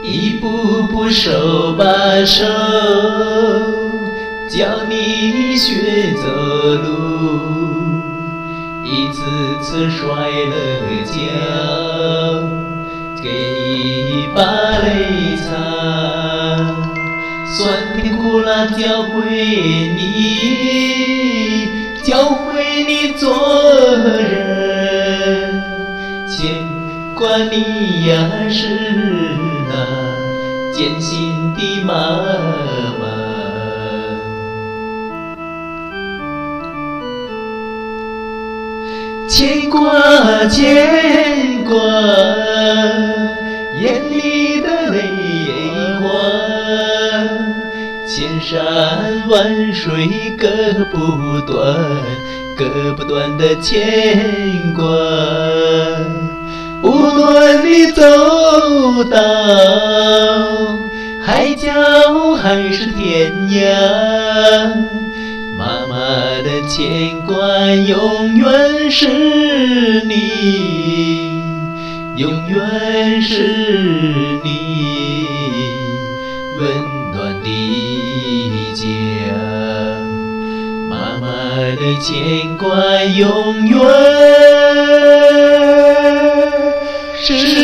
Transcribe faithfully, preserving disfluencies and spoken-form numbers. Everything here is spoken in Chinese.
一步步手把手，教你学走路，一次次摔了跤，给你把泪擦，酸甜苦辣教会你，教会你做人，牵挂你呀是那艰辛的妈妈。牵挂牵挂，眼里的泪花，千山万水割不断，割不断的牵挂。无论你走到海角还是天涯，妈妈的牵挂永远是你，永远是你温暖的家。妈妈的牵挂永远是